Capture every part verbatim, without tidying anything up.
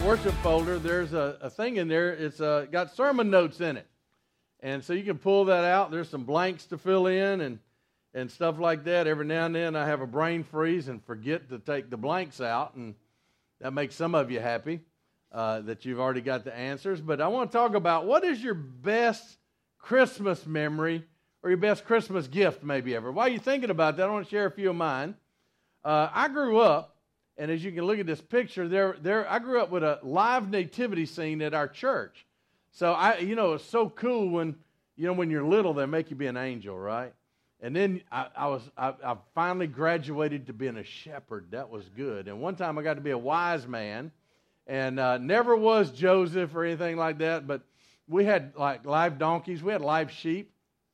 worship folder, there's a, a thing in there. It's uh, got sermon notes in it. And so you can pull that out. There's some blanks to fill in and, and stuff like that. Every now and then I have a brain freeze and forget to take the blanks out, and that makes some of you happy uh, that you've already got the answers. But I want to talk about what is your best Christmas memory or your best Christmas gift maybe ever. While you're thinking about that, I want to share a few of mine. Uh, I grew up, and as you can look at this picture, there, there, I grew up with a live nativity scene at our church. So, I, you know, it's so cool when, you know, when you're little, they make you be an angel, right? And then I, I was, I, I finally graduated to being a shepherd. That was good. And one time I got to be a wise man, and uh, never was Joseph or anything like that, but we had like live donkeys. We had live sheep.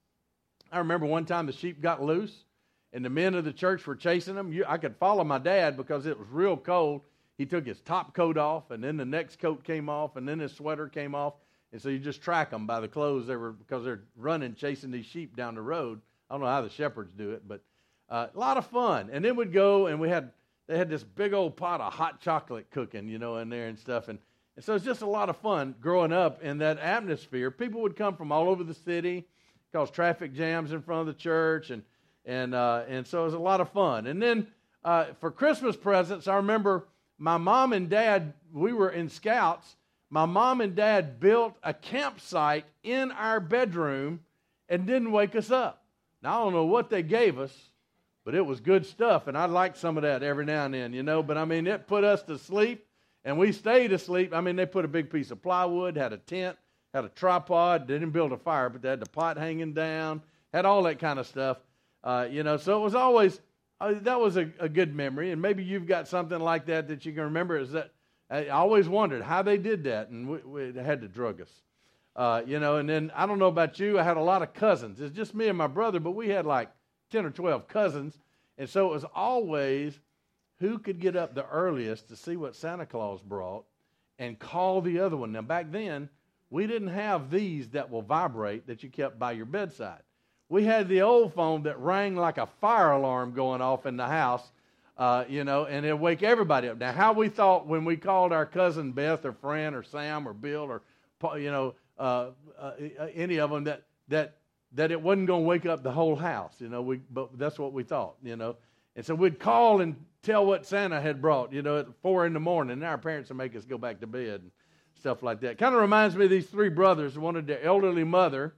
I remember one time the sheep got loose, and the men of the church were chasing them. You, I could follow my dad because it was real cold. He took his top coat off, and then the next coat came off, and then his sweater came off. And so you just track them by the clothes they were, because they're running, chasing these sheep down the road. I don't know how the shepherds do it, but uh, a lot of fun. And then we'd go, and we had they had this big old pot of hot chocolate cooking, you know, in there and stuff. And, and so it's just a lot of fun growing up in that atmosphere. People would come from all over the city, cause traffic jams in front of the church, and And uh, and so it was a lot of fun. And then uh, for Christmas presents, I remember my mom and dad, we were in Scouts. My mom and dad built a campsite in our bedroom and didn't wake us up. Now, I don't know what they gave us, but it was good stuff. And I'd like some of that every now and then, you know. But, I mean, it put us to sleep, and we stayed asleep. I mean, they put a big piece of plywood, had a tent, had a tripod. They didn't build a fire, but they had the pot hanging down, had all that kind of stuff. Uh, you know, so it was always, uh, that was a, a good memory, and maybe you've got something like that that you can remember. Is that I always wondered how they did that, and we, we they had to drug us. Uh, you know, and then, I don't know about you, I had a lot of cousins. It's just me and my brother, but we had like ten or twelve cousins, and so it was always who could get up the earliest to see what Santa Claus brought and call the other one. Now, back then, we didn't have these that will vibrate that you kept by your bedside. We had the old phone that rang like a fire alarm going off in the house, uh, you know, and it'd wake everybody up. Now, how we thought when we called our cousin Beth or Fran or Sam or Bill or, you know, uh, uh, any of them, that that that it wasn't going to wake up the whole house, you know, we but that's what we thought, you know. And so we'd call and tell what Santa had brought, you know, at four in the morning, and our parents would make us go back to bed and stuff like that. Kind of reminds me of these three brothers, wanted their elderly mother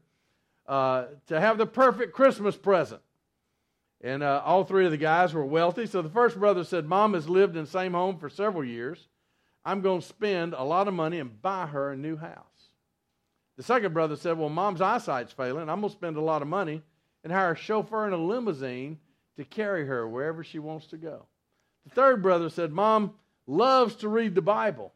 Uh, to have the perfect Christmas present. And uh, all three of the guys were wealthy. So the first brother said, Mom has lived in the same home for several years. I'm going to spend a lot of money and buy her a new house. The second brother said, well, Mom's eyesight's failing. I'm going to spend a lot of money and hire a chauffeur and a limousine to carry her wherever she wants to go. The third brother said, Mom loves to read the Bible,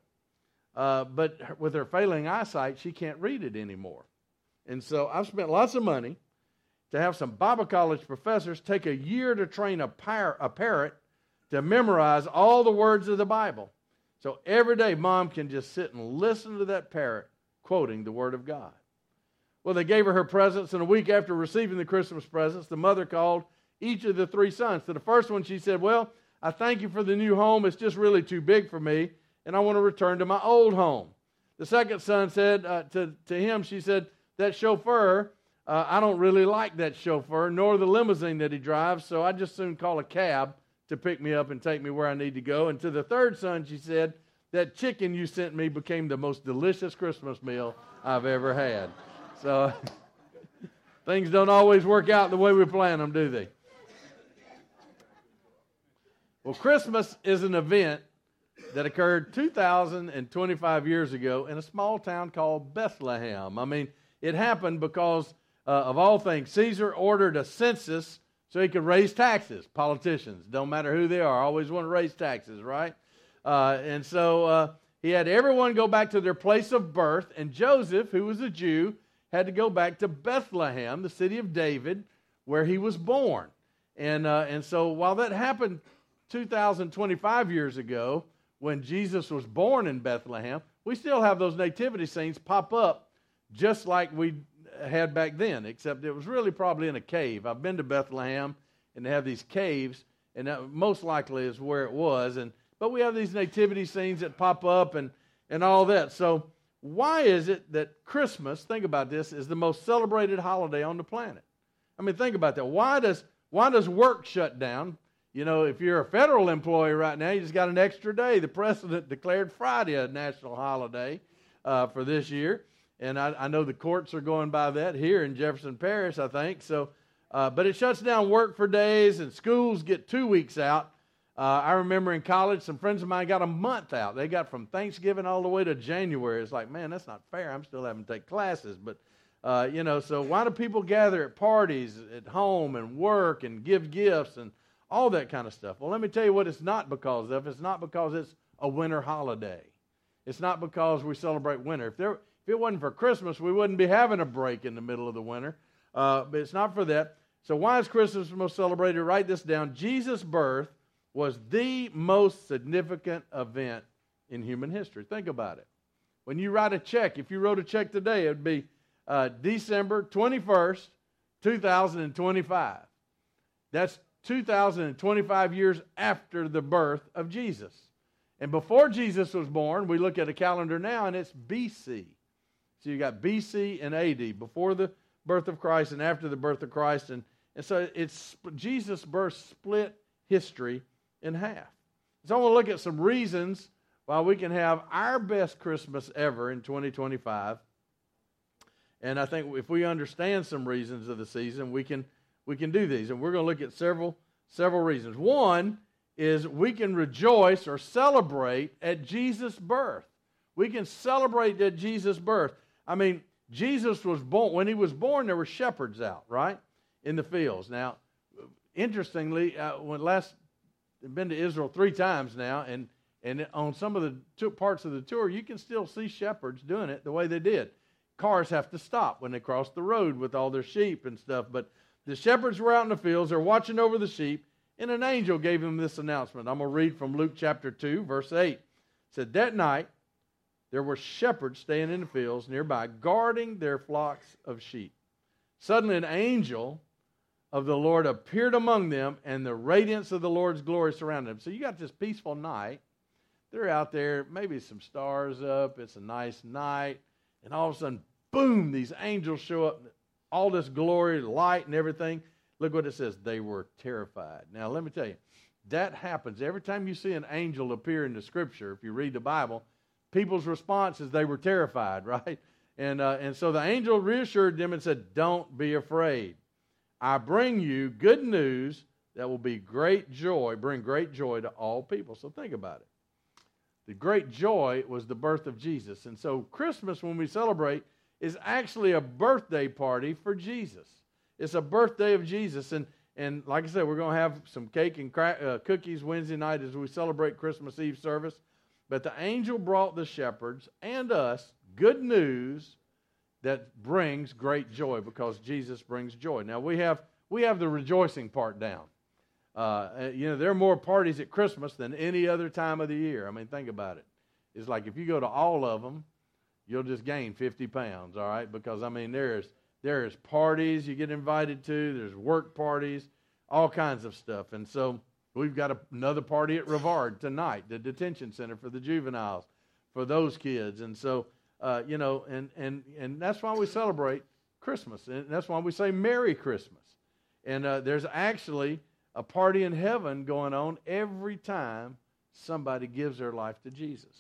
uh, but with her failing eyesight, she can't read it anymore. And so I've spent lots of money to have some Bible college professors take a year to train a, par- a parrot to memorize all the words of the Bible. So every day, Mom can just sit and listen to that parrot quoting the Word of God. Well, they gave her her presents, and a week after receiving the Christmas presents, the mother called each of the three sons. To the first one, she said, well, I thank you for the new home. It's just really too big for me, and I want to return to my old home. The second son said uh, to, to him, she said, that chauffeur, uh, I don't really like that chauffeur, nor the limousine that he drives, so I just soon call a cab to pick me up and take me where I need to go. And to the third son, she said, that chicken you sent me became the most delicious Christmas meal I've ever had. So things don't always work out the way we plan them, do they? Well, Christmas is an event that occurred two thousand twenty-five years ago in a small town called Bethlehem. I mean, it happened because, uh, of all things, Caesar ordered a census so he could raise taxes. Politicians, don't matter who they are, always want to raise taxes, right? Uh, and so uh, he had everyone go back to their place of birth, and Joseph, who was a Jew, had to go back to Bethlehem, the city of David, where he was born. And, uh, and so while that happened two thousand twenty-five years ago, when Jesus was born in Bethlehem, we still have those nativity scenes pop up just like we had back then, except it was really probably in a cave. I've been to Bethlehem, and they have these caves, and that most likely is where it was. And but we have these nativity scenes that pop up, and and all that. So why is it that Christmas, think about this, is the most celebrated holiday on the planet? I mean, think about that. Why does why does work shut down? You know, if you're a federal employee right now, you just got an extra day. The president declared Friday a national holiday uh, for this year. And I, I know the courts are going by that here in Jefferson Parish, I think. So, uh, but it shuts down work for days, and schools get two weeks out. Uh, I remember in college, some friends of mine got a month out. They got from Thanksgiving all the way to January. It's like, man, that's not fair. I'm still having to take classes. But, uh, you know, so why do people gather at parties, at home, and work, and give gifts, and all that kind of stuff? Well, let me tell you what it's not because of. It's not because it's a winter holiday. It's not because we celebrate winter. If there, if it wasn't for Christmas, we wouldn't be having a break in the middle of the winter. Uh, but it's not for that. So why is Christmas most celebrated? Write this down. Jesus' birth was the most significant event in human history. Think about it. When you write a check, if you wrote a check today, it would be uh, December twenty-first, two thousand twenty-five. That's two thousand twenty-five years after the birth of Jesus. And before Jesus was born, we look at a calendar now, and it's B C. So you got B C and A D, before the birth of Christ and after the birth of Christ. And, and so it's Jesus' birth split history in half. So I want to look at some reasons why we can have our best Christmas ever in twenty twenty-five. And I think if we understand some reasons of the season, we can we can do these. And we're going to look at several several reasons. One is we can rejoice or celebrate at Jesus' birth. We can celebrate at Jesus' birth. I mean, Jesus was born, when he was born, there were shepherds out, right, in the fields. Now, interestingly, uh, when last I've been to Israel three times now, and, and on some of the two parts of the tour, you can still see shepherds doing it the way they did. Cars have to stop when they cross the road with all their sheep and stuff, but the shepherds were out in the fields, they're watching over the sheep, and an angel gave them this announcement. I'm going to read from Luke chapter two, verse eight. It said, that night there were shepherds staying in the fields nearby, guarding their flocks of sheep. Suddenly an angel of the Lord appeared among them, and the radiance of the Lord's glory surrounded them. So you got this peaceful night. They're out there, maybe some stars up. It's a nice night. And all of a sudden, boom, these angels show up. All this glory, light, and everything. Look what it says. They were terrified. Now, let me tell you, that happens. Every time you see an angel appear in the Scripture, if you read the Bible, people's response is they were terrified, right? And, uh, and so the angel reassured them and said, don't be afraid. I bring you good news that will be great joy, bring great joy to all people. So think about it. The great joy was the birth of Jesus. And so Christmas, when we celebrate, is actually a birthday party for Jesus. It's a birthday of Jesus. And, and like I said, we're going to have some cake and cra- uh, cookies Wednesday night as we celebrate Christmas Eve service. But the angel brought the shepherds and us good news that brings great joy, because Jesus brings joy. Now, we have we have the rejoicing part down. Uh, you know, there are more parties at Christmas than any other time of the year. I mean, think about it. It's like if you go to all of them, you'll just gain fifty pounds, all right? Because, I mean, there's, there's parties you get invited to. There's work parties, all kinds of stuff. And so we've got a, another party at Rivard tonight, the detention center for the juveniles, for those kids. And so... Uh, you know, and, and, and that's why we celebrate Christmas. And that's why we say Merry Christmas. And uh, there's actually a party in heaven going on every time somebody gives their life to Jesus.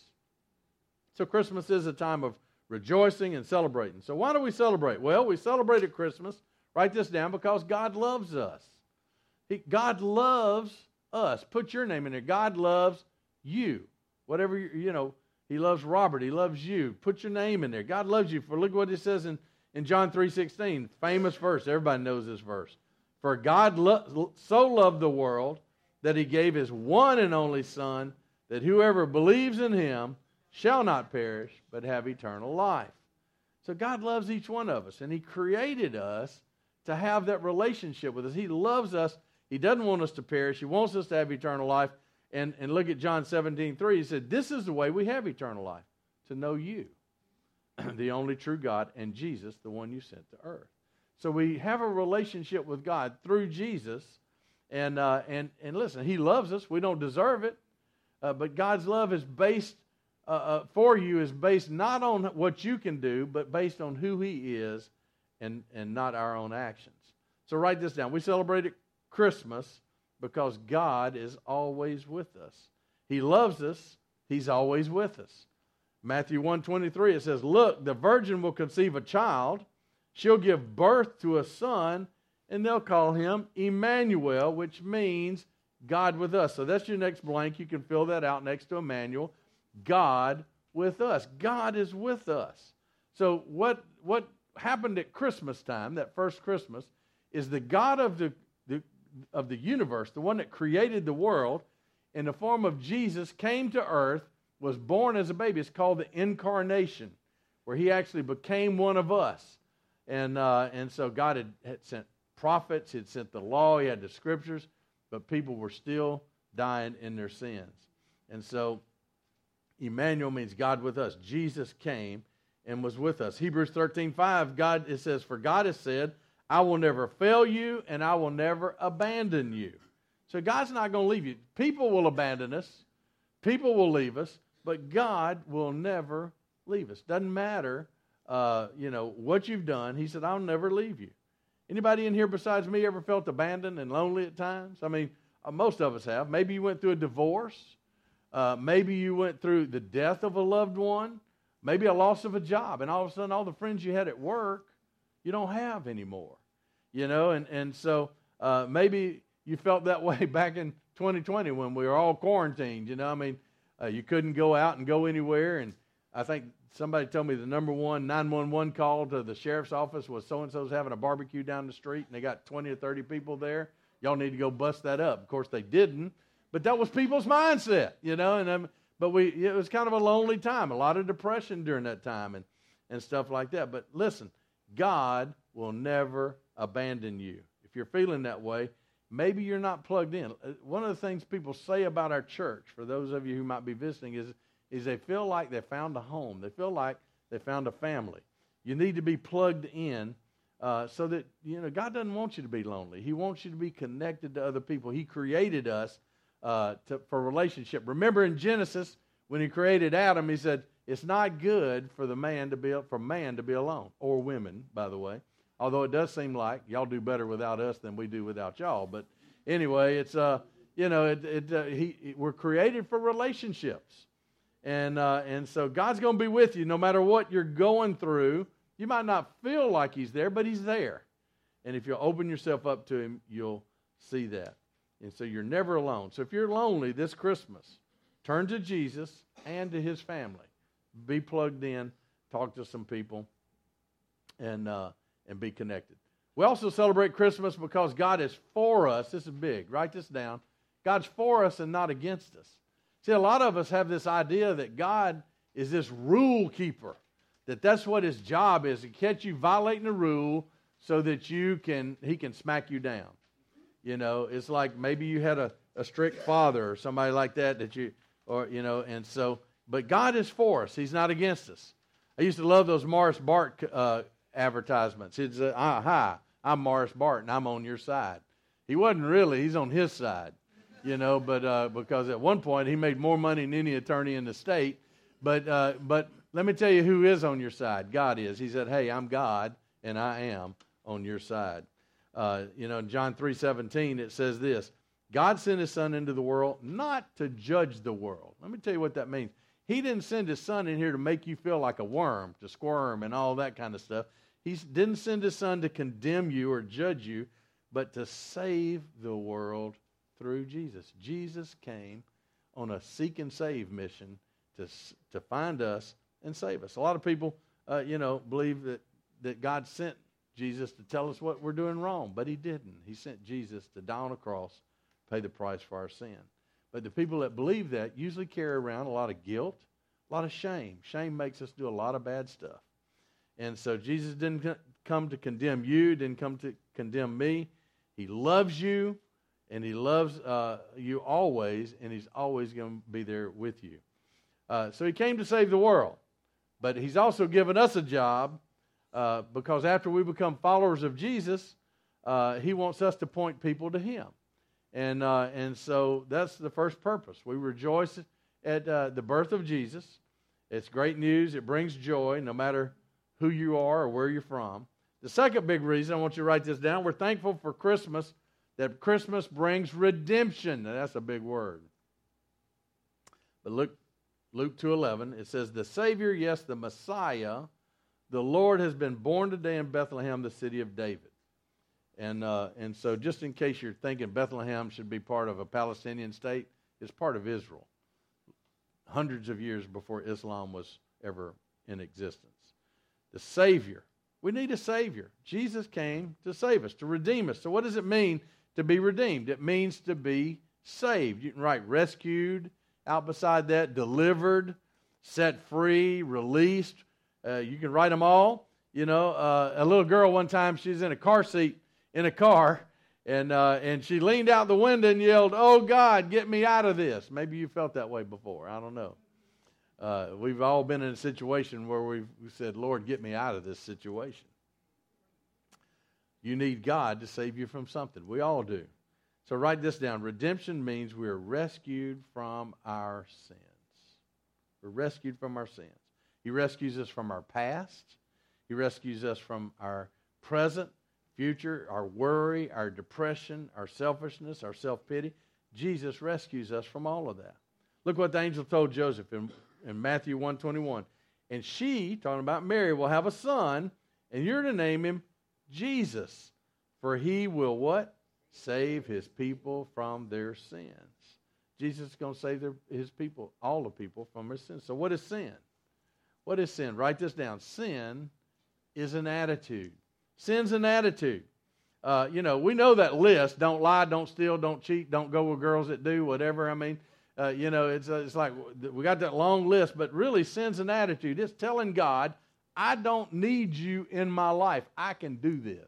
So Christmas is a time of rejoicing and celebrating. So why do we celebrate? Well, we celebrate at Christmas, write this down, because God loves us. He, God loves us. Put your name in there. God loves you. Whatever, you, you know, He loves Robert. He loves you. Put your name in there. God loves you. For look what it says in, in John three sixteen, famous verse. Everybody knows this verse. For God lo- so loved the world that He gave His one and only Son, that whoever believes in Him shall not perish, but have eternal life. So God loves each one of us, and He created us to have that relationship with us. He loves us. He doesn't want us to perish. He wants us to have eternal life. And, and look at John seventeen three. He said, this is the way we have eternal life, to know you, the only true God, and Jesus, the one you sent to earth. So we have a relationship with God through Jesus. And, uh, and, and listen, He loves us. We don't deserve it. Uh, but God's love is based uh, uh, for you is based not on what you can do, but based on who he is and, and not our own actions. So write this down. We celebrate Christmas because God is always with us. He loves us. He's always with us. Matthew one twenty-three, it says, look, the virgin will conceive a child. She'll give birth to a son, and they'll call him Emmanuel, which means God with us. So that's your next blank. You can fill that out next to Emmanuel. God with us. God is with us. So what, what happened at Christmas time, that first Christmas, is the God of the, the, of the universe, the one that created the world, in the form of Jesus, came to earth, was born as a baby. It's called the incarnation, where he actually became one of us. And, uh, and so God had, had sent prophets, he had sent the law, he had the scriptures, but people were still dying in their sins. And so Emmanuel means God with us. Jesus came and was with us. Hebrews thirteen five, God, it says, for God has said, I will never fail you and I will never abandon you. So God's not going to leave you. People will abandon us. People will leave us. But God will never leave us. Doesn't matter, uh, you know, what you've done. He said, I'll never leave you. Anybody in here besides me ever felt abandoned and lonely at times? I mean, uh, most of us have. Maybe you went through a divorce. Uh, maybe you went through the death of a loved one. Maybe a loss of a job. And all of a sudden, all the friends you had at work, you don't have anymore. You know, and, and so uh, maybe you felt that way back in twenty twenty when we were all quarantined. You know, I mean, uh, you couldn't go out and go anywhere. And I think somebody told me the number one nine one one call to the sheriff's office was so-and-so's having a barbecue down the street, and they got twenty or thirty people there. Y'all need to go bust that up. Of course, they didn't. But that was people's mindset, you know. And um, But we it was kind of a lonely time, a lot of depression during that time and, and stuff like that. But listen, God will never abandon you. If you're feeling that way, maybe you're not plugged in. One of the things people say about our church, for those of you who might be visiting, is, is they feel like they found a home. They feel like they found a family. You need to be plugged in uh, so that, you know, God doesn't want you to be lonely. He wants you to be connected to other people. He created us uh, to, for relationship. Remember in Genesis, when he created Adam, he said, it's not good for the man to be for man to be alone, or women, by the way. Although it does seem like y'all do better without us than we do without y'all. But anyway, it's uh, you know, it, it uh, he we're created for relationships, and uh, and so God's going to be with you no matter what you're going through. You might not feel like He's there, but He's there, and if you open yourself up to Him, you'll see that. And so you're never alone. So if you're lonely this Christmas, turn to Jesus and to His family. Be plugged in. Talk to some people, and. Uh, and be connected. We also celebrate Christmas because God is for us. This is big. Write this down. God's for us and not against us. See, a lot of us have this idea that God is this rule keeper, that that's what His job is, to catch you violating a rule so that you can He can smack you down. You know, it's like maybe you had a, a strict father or somebody like that that you, or, you know, and so, but God is for us. He's not against us. I used to love those Morris Bart uh advertisements. It's uh, hi, I'm Morris Barton. I'm on your side. He wasn't really. He's on his side, you know. But uh, because at one point he made more money than any attorney in the state. But uh, but let me tell you who is on your side. God is. He said, "Hey, I'm God, and I am on your side." Uh, you know, in John three seventeen it says this: God sent His Son into the world not to judge the world. Let me tell you what that means. He didn't send His Son in here to make you feel like a worm, to squirm and all that kind of stuff. He didn't send His Son to condemn you or judge you, but to save the world through Jesus. Jesus came on a seek and save mission to, to find us and save us. A lot of people, uh, you know, believe that, that God sent Jesus to tell us what we're doing wrong, but He didn't. He sent Jesus to die on a cross, pay the price for our sin. But the people that believe that usually carry around a lot of guilt, a lot of shame. Shame makes us do a lot of bad stuff. And so Jesus didn't come to condemn you, didn't come to condemn me. He loves you, and He loves uh, you always, and He's always going to be there with you. Uh, so He came to save the world. But He's also given us a job uh, because after we become followers of Jesus, uh, He wants us to point people to Him. And uh, and so that's the first purpose. We rejoice at uh, the birth of Jesus. It's great news. It brings joy no matter who you are or where you're from. The second big reason, I want you to write this down, we're thankful for Christmas, that Christmas brings redemption. Now, that's a big word. But look, Luke two eleven, it says, the Savior, yes, the Messiah, the Lord has been born today in Bethlehem, the city of David. And uh, and so just in case you're thinking Bethlehem should be part of a Palestinian state, it's part of Israel. Hundreds of years before Islam was ever in existence. The Savior. We need a Savior. Jesus came to save us, to redeem us. So what does it mean to be redeemed? It means to be saved. You can write rescued out beside that, delivered, set free, released. Uh, you can write them all. You know, uh, a little girl one time, she was in a car seat in a car, and uh, and she leaned out the window and yelled, "Oh, God, get me out of this." Maybe you felt that way before. I don't know. Uh, we've all been in a situation where we've we said, "Lord, get me out of this situation." You need God to save you from something. We all do. So write this down. Redemption means we are rescued from our sins. We're rescued from our sins. He rescues us from our past. He rescues us from our present, future, our worry, our depression, our selfishness, our self-pity. Jesus rescues us from all of that. Look what the angel told Joseph in, in Matthew one twenty-one. And she, talking about Mary, will have a son, and you're to name him Jesus, for he will what? Save his people from their sins. Jesus is going to save their, his people, all the people, from their sins. So what is sin? What is sin? Write this down. Sin is an attitude. Sin's an attitude. Uh, you know, we know that list. Don't lie, don't steal, don't cheat, don't go with girls that do, whatever. I mean, uh, you know, it's, uh, it's like we got that long list, but really sin's an attitude. It's telling God, I don't need you in my life. I can do this.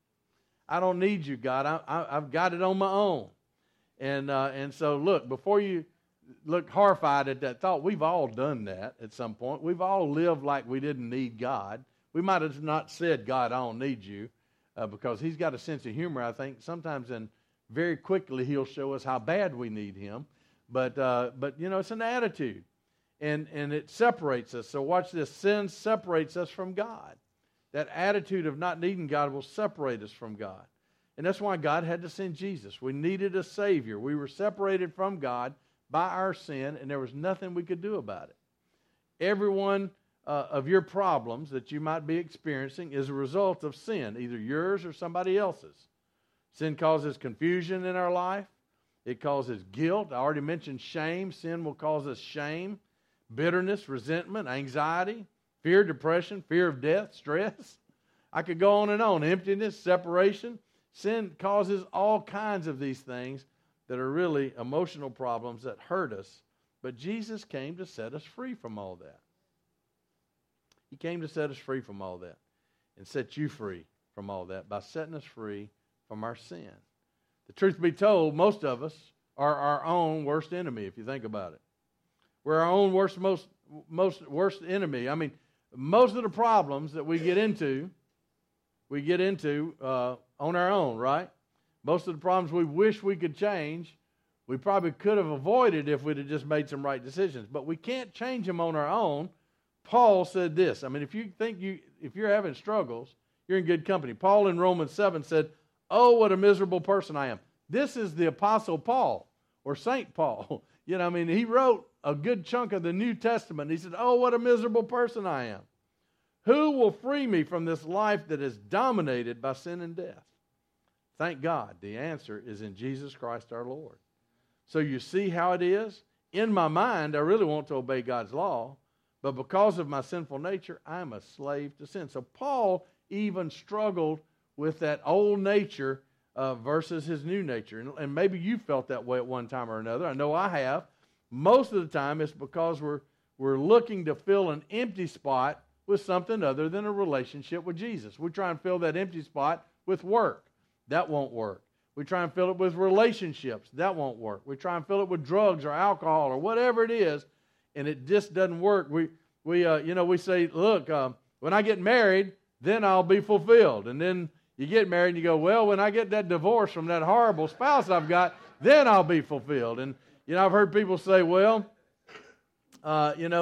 I don't need you, God. I, I, I've got it on my own. And uh, and so, look, before you look horrified at that thought, we've all done that at some point. We've all lived like we didn't need God. We might have not said, God, I don't need you, uh, because he's got a sense of humor, I think. Sometimes, and very quickly, he'll show us how bad we need him. But, uh, but you know, it's an attitude, and, and it separates us. So watch this. Sin separates us from God. That attitude of not needing God will separate us from God. And that's why God had to send Jesus. We needed a Savior. We were separated from God by our sin, and there was nothing we could do about it. Everyone uh, of your problems that you might be experiencing is a result of sin, either yours or somebody else's. Sin causes confusion in our life. It causes guilt. I already mentioned shame. Sin will cause us shame, bitterness, resentment, anxiety, fear, depression, fear of death, stress. I could go on and on. Emptiness, separation. Sin causes all kinds of these things that are really emotional problems that hurt us. But Jesus came to set us free from all that. He came to set us free from all that and set you free from all that by setting us free from our sin. The truth be told, most of us are our own worst enemy, if you think about it. We're our own worst, most, most worst enemy. I mean, most of the problems that we get into, we get into uh, on our own, right? Most of the problems we wish we could change, we probably could have avoided if we'd have just made some right decisions. But we can't change them on our own. Paul said this. I mean, if you think you, if you're having struggles, you're in good company. Paul in Romans seven said, "Oh, what a miserable person I am." This is the Apostle Paul or Saint Paul. You know, I mean, he wrote a good chunk of the New Testament. He said, "Oh, what a miserable person I am. Who will free me from this life that is dominated by sin and death?" Thank God, the answer is in Jesus Christ our Lord. So you see how it is? In my mind, I really want to obey God's law, but because of my sinful nature, I'm a slave to sin. So Paul even struggled with that old nature uh, versus his new nature. And, and maybe you felt that way at one time or another. I know I have. Most of the time, it's because we're, we're looking to fill an empty spot with something other than a relationship with Jesus. We try and fill that empty spot with work. That won't work. We try and fill it with relationships. That won't work. We try and fill it with drugs or alcohol or whatever it is, and it just doesn't work. We, we, uh, you know, we say, look, uh, when I get married, then I'll be fulfilled. And then you get married and you go, well, when I get that divorce from that horrible spouse I've got, then I'll be fulfilled. And, you know, I've heard people say, well, uh, you know,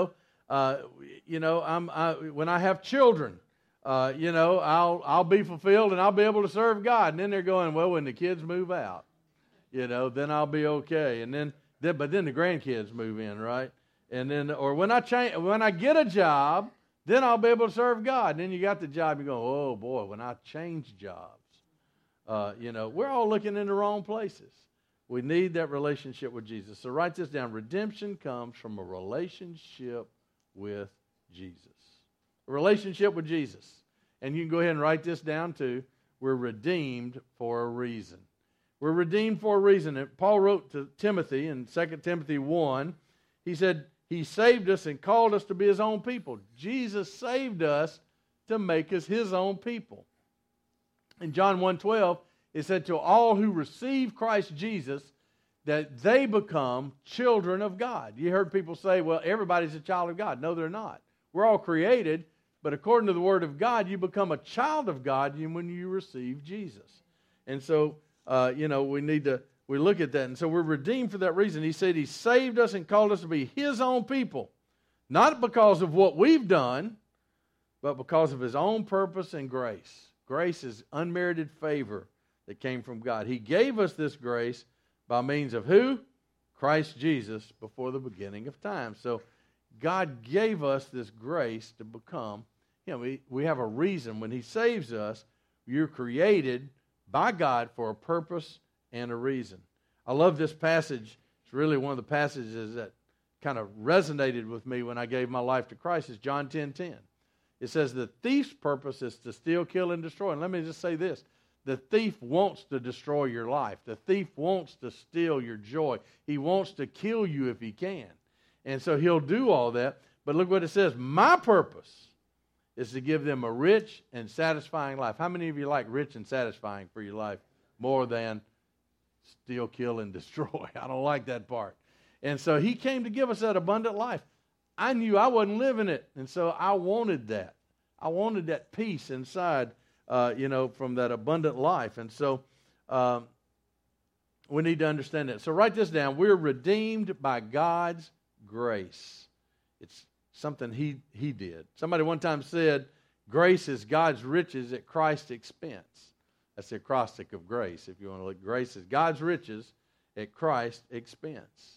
Uh, you know, I'm, I, when I have children, uh, you know, I'll I'll be fulfilled and I'll be able to serve God. And then they're going, well, when the kids move out, you know, then I'll be okay. And then, then but then the grandkids move in, right? And then, or when I change, when I get a job, then I'll be able to serve God. And then you got the job, you go, oh boy, when I change jobs, uh, you know, we're all looking in the wrong places. We need that relationship with Jesus. So write this down. Redemption comes from a relationship with Jesus. A relationship with Jesus. And you can go ahead and write this down too. We're redeemed for a reason. We're redeemed for a reason. And Paul wrote to Timothy in Second Timothy one, he said, He saved us and called us to be His own people. Jesus saved us to make us His own people. In John one twelve, it said, to all who receive Christ Jesus, that they become children of God. You heard people say, well, everybody's a child of God. No, they're not. We're all created, but according to the Word of God, you become a child of God when you receive Jesus. And so, uh, you know, we need to we look at that. And so we're redeemed for that reason. He said He saved us and called us to be His own people, not because of what we've done, but because of His own purpose and grace. Grace is unmerited favor that came from God. He gave us this grace by means of who? Christ Jesus before the beginning of time. So God gave us this grace to become, you know, we, we have a reason. When He saves us, you're created by God for a purpose and a reason. I love this passage. It's really one of the passages that kind of resonated with me when I gave my life to Christ. It's John ten ten. It says the thief's purpose is to steal, kill, and destroy. And let me just say this. The thief wants to destroy your life. The thief wants to steal your joy. He wants to kill you if he can. And so he'll do all that. But look what it says. My purpose is to give them a rich and satisfying life. How many of you like rich and satisfying for your life more than steal, kill, and destroy? I don't like that part. And so He came to give us that abundant life. I knew I wasn't living it, and so I wanted that. I wanted that peace inside, uh, you know, from that abundant life. And so um, we need to understand that. So write this down. We're redeemed by God's grace. It's something He He did. Somebody one time said, grace is God's riches at Christ's expense. That's the acrostic of grace, if you want to look. Grace is God's riches at Christ's expense.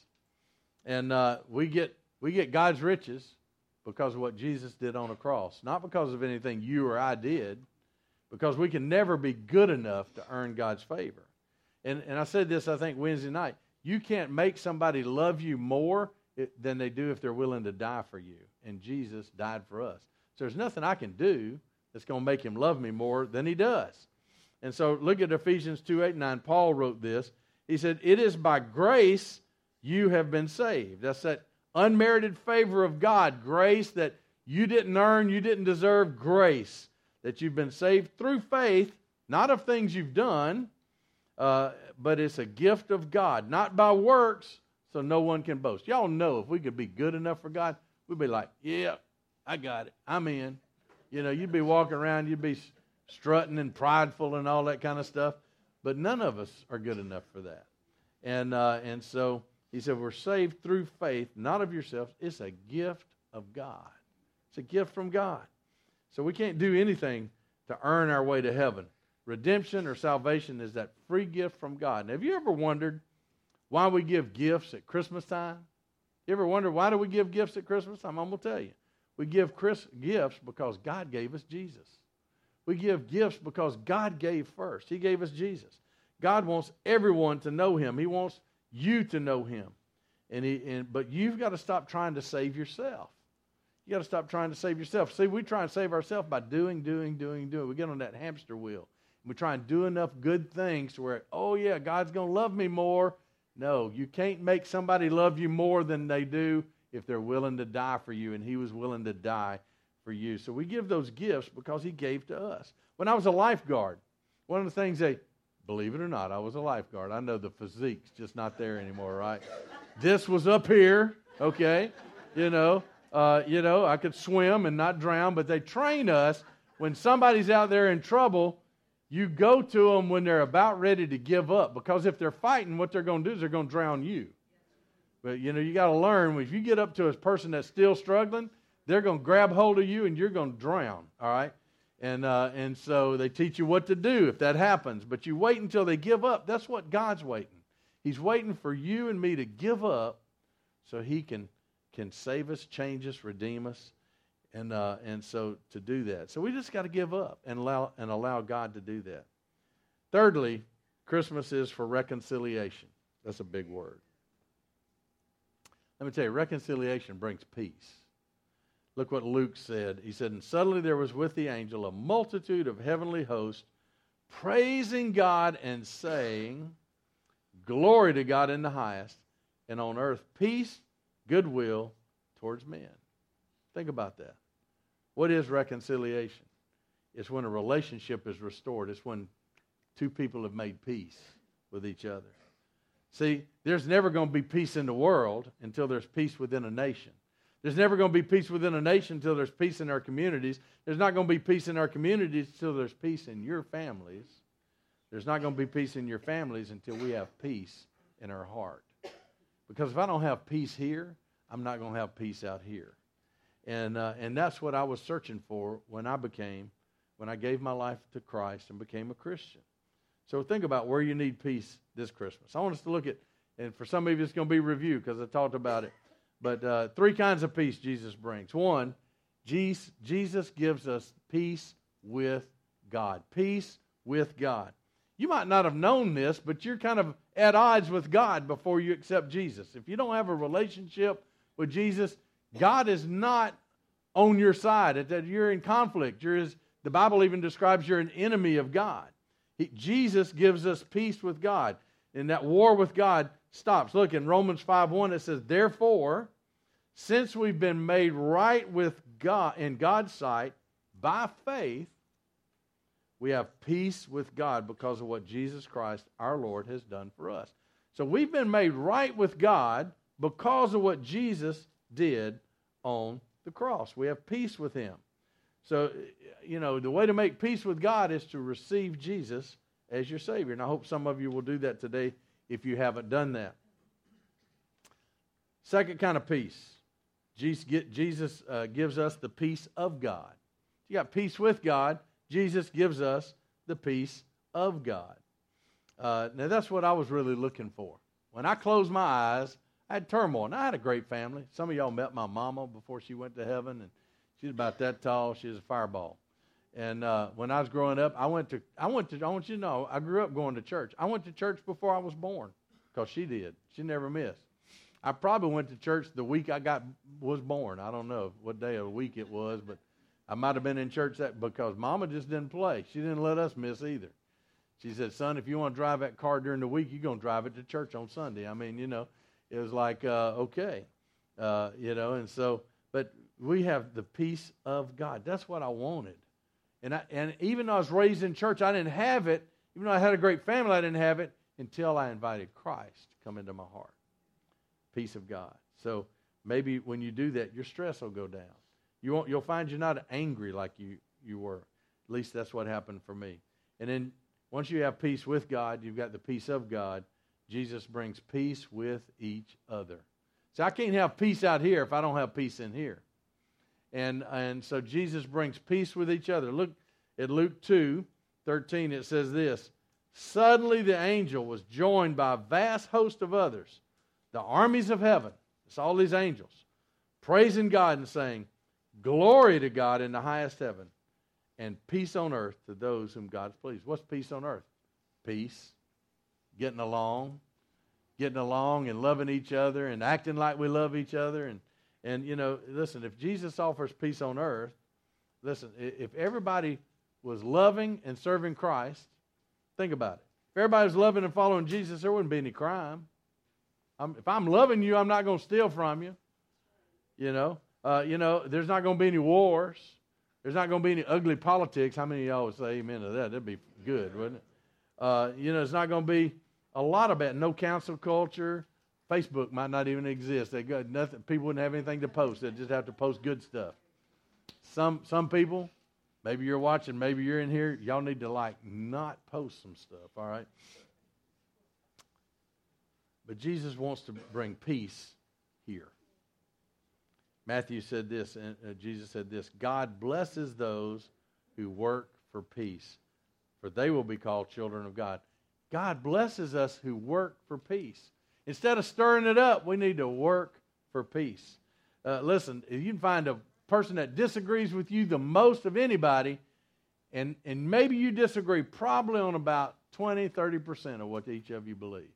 And uh, we get we get God's riches because of what Jesus did on the cross. Not because of anything you or I did, because we can never be good enough to earn God's favor. And, and I said this, I think, Wednesday night. You can't make somebody love you more than they do if they're willing to die for you. And Jesus died for us. So there's nothing I can do that's going to make Him love me more than He does. And so look at Ephesians two, eight, nine. Paul wrote this. He said, it is by grace you have been saved. That's that unmerited favor of God. Grace that you didn't earn, you didn't deserve. Grace that you've been saved through faith, not of things you've done, uh, but it's a gift of God, not by works, so no one can boast. Y'all know if we could be good enough for God, we'd be like, yeah, I got it. I'm in. You know, you'd be walking around, you'd be strutting and prideful and all that kind of stuff. But none of us are good enough for that. And uh, and so he said, we're saved through faith, not of yourselves. It's a gift of God. It's a gift from God. So we can't do anything to earn our way to heaven. Redemption or salvation is that free gift from God. Now, have you ever wondered why we give gifts at Christmas time? You ever wonder why do we give gifts at Christmas time? I'm going to tell you. We give Chris gifts because God gave us Jesus. We give gifts because God gave first. He gave us Jesus. God wants everyone to know Him. He wants you to know Him. And he, and, but you've got to stop trying to save yourself. You got to stop trying to save yourself. See, we try and save ourselves by doing, doing, doing, doing. We get on that hamster wheel. We try and do enough good things to where, oh yeah, God's going to love me more. No, you can't make somebody love you more than they do if they're willing to die for you, and He was willing to die for you. So we give those gifts because He gave to us. When I was a lifeguard, one of the things they, believe it or not, I was a lifeguard. I know the physique's just not there anymore, right? This was up here, okay? You know, uh, you know, I could swim and not drown, but they train us when somebody's out there in trouble, you go to them when they're about ready to give up, because if they're fighting, what they're going to do is they're going to drown you. But, you know, you got to learn, if you get up to a person that's still struggling, they're going to grab hold of you and you're going to drown, all right? And uh, and so they teach you what to do if that happens. But you wait until they give up. That's what God's waiting. He's waiting for you and me to give up so he can, can save us, change us, redeem us. And uh, and so to do that. So we just got to give up and allow and allow God to do that. Thirdly, Christmas is for reconciliation. That's a big word. Let me tell you, reconciliation brings peace. Look what Luke said. He said, and suddenly there was with the angel a multitude of heavenly hosts praising God and saying, glory to God in the highest, and on earth peace, goodwill towards men. Think about that. What is reconciliation? It's when a relationship is restored. It's when two people have made peace with each other. See, there's never going to be peace in the world until there's peace within a nation. There's never going to be peace within a nation until there's peace in our communities. There's not going to be peace in our communities until there's peace in your families. There's not going to be peace in your families until we have peace in our heart. Because if I don't have peace here, I'm not going to have peace out here. And uh, and that's what I was searching for when I became, when I gave my life to Christ and became a Christian. So think about where you need peace this Christmas. I want us to look at, and for some of you it's going to be review because I talked about it, but uh, three kinds of peace Jesus brings. One, Jesus gives us peace with God. Peace with God. You might not have known this, but you're kind of at odds with God before you accept Jesus. If you don't have a relationship with Jesus, God is not on your side. That you're in conflict. You're his, the Bible even describes you're an enemy of God. He, Jesus gives us peace with God. And that war with God stops. Look, in Romans five one it says, therefore, since we've been made right with God in God's sight by faith, we have peace with God because of what Jesus Christ, our Lord, has done for us. So we've been made right with God because of what Jesus did on the cross. We have peace with him. So, you know, the way to make peace with God is to receive Jesus as your Savior. And I hope some of you will do that today if you haven't done that. Second kind of peace. Jesus uh, gives us the peace of God. You got peace with God. Jesus gives us the peace of God. Uh, now, that's what I was really looking for. When I closed my eyes, I had turmoil. And I had a great family. Some of y'all met my mama before she went to heaven, and she's about that tall. She was a fireball. And uh, when I was growing up, I went to, I went to, I want you to know, I grew up going to church. I went to church before I was born because she did. She never missed. I probably went to church the week I got was born. I don't know what day of the week it was, but I might have been in church that because Mama just didn't play. She didn't let us miss either. She said, son, if you want to drive that car during the week, you're going to drive it to church on Sunday. I mean, you know, it was like, uh, okay, uh, you know, and so, but we have the peace of God. That's what I wanted. And I, and even though I was raised in church, I didn't have it. Even though I had a great family, I didn't have it until I invited Christ to come into my heart. Peace of God. So maybe when you do that, your stress will go down. You won't, you'll find you're not angry like you, you were. At least that's what happened for me. And then once you have peace with God, you've got the peace of God. Jesus brings peace with each other. So I can't have peace out here if I don't have peace in here. And and so Jesus brings peace with each other. Look at Luke two thirteen. It says this. Suddenly the angel was joined by a vast host of others, the armies of heaven. It's all these angels, praising God and saying, glory to God in the highest heaven, and peace on earth to those whom God's pleased. What's peace on earth? Peace. Getting along. Getting along and loving each other and acting like we love each other. And, and you know, listen, if Jesus offers peace on earth, listen, if everybody was loving and serving Christ, think about it. If everybody was loving and following Jesus, there wouldn't be any crime. I'm, if I'm loving you, I'm not going to steal from you. You know, uh, you know, there's not going to be any wars. There's not going to be any ugly politics. How many of y'all would say amen to that? That'd be good, wouldn't it? Uh, you know, it's not going to be a lot of that. No cancel culture. Facebook might not even exist. They got nothing. People wouldn't have anything to post. They'd just have to post good stuff. Some some people, maybe you're watching, maybe you're in here, y'all need to like not post some stuff, all right? But Jesus wants to bring peace here. Matthew said this, and uh, Jesus said this, God blesses those who work for peace, for they will be called children of God. God blesses us who work for peace. Instead of stirring it up, we need to work for peace. Uh, listen, if you can find a person that disagrees with you the most of anybody, and, and maybe you disagree probably on about twenty, thirty percent of what each of you believe.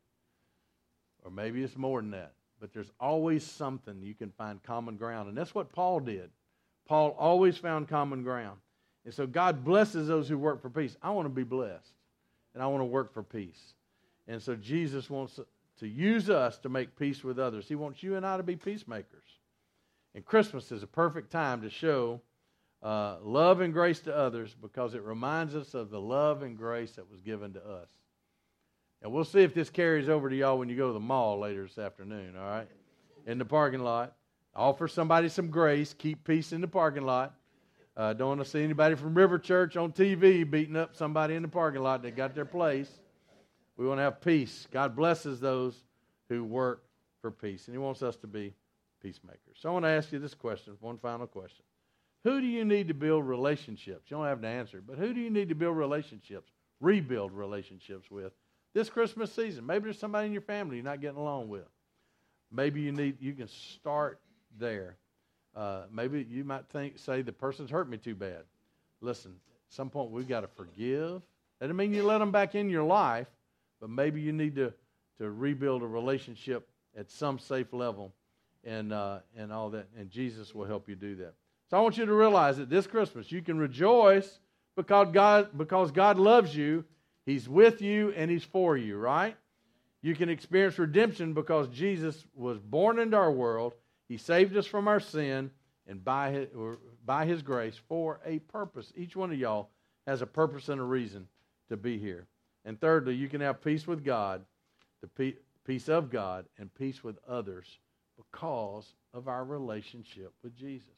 Or maybe it's more than that. But there's always something you can find common ground. And that's what Paul did. Paul always found common ground. And so God blesses those who work for peace. I want to be blessed. And I want to work for peace. And so Jesus wants to use us to make peace with others. He wants you and I to be peacemakers. And Christmas is a perfect time to show uh, love and grace to others because it reminds us of the love and grace that was given to us. And we'll see if this carries over to y'all when you go to the mall later this afternoon, all right? In the parking lot. Offer somebody some grace. Keep peace in the parking lot. Uh, don't want to see anybody from River Church on T V beating up somebody in the parking lot that got their place. We want to have peace. God blesses those who work for peace. And He wants us to be peacemakers. So I want to ask you this question, one final question. Who do you need to build relationships? You don't have to answer, but who do you need to build relationships, rebuild relationships with this Christmas season? Maybe there's somebody in your family you're not getting along with. Maybe you need you can start there. Uh, maybe you might think, say, the person's hurt me too bad. Listen, at some point we've got to forgive. That doesn't mean you let them back in your life, but maybe you need to, to rebuild a relationship at some safe level and uh, and all that, and Jesus will help you do that. So I want you to realize that this Christmas you can rejoice because God because God loves you. He's with you and He's for you, right? You can experience redemption because Jesus was born into our world. He saved us from our sin and by His, or by His grace for a purpose. Each one of y'all has a purpose and a reason to be here. And thirdly, you can have peace with God, the peace of God, and peace with others because of our relationship with Jesus.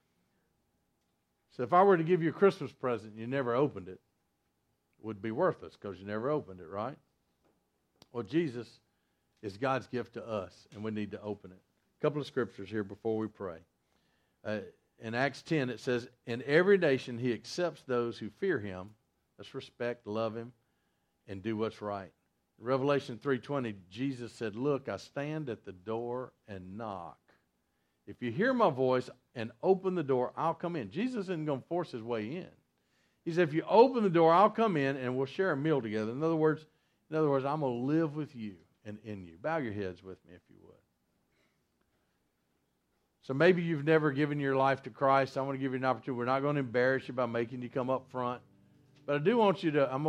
So if I were to give you a Christmas present and you never opened it, it would be worthless because you never opened it, right? Well, Jesus is God's gift to us, and we need to open it. A couple of scriptures here before we pray. Uh, in Acts ten, it says, in every nation He accepts those who fear Him. Let's respect, love Him, and do what's right. In Revelation three twenty, Jesus said, look, I stand at the door and knock. If you hear my voice and open the door, I'll come in. Jesus isn't going to force His way in. He said, if you open the door, I'll come in and we'll share a meal together. In other words, in other words, I'm going to live with you and in you. Bow your heads with me if you would. So maybe you've never given your life to Christ. I want to give you an opportunity. We're not going to embarrass you by making you come up front. But I do want you to, I'm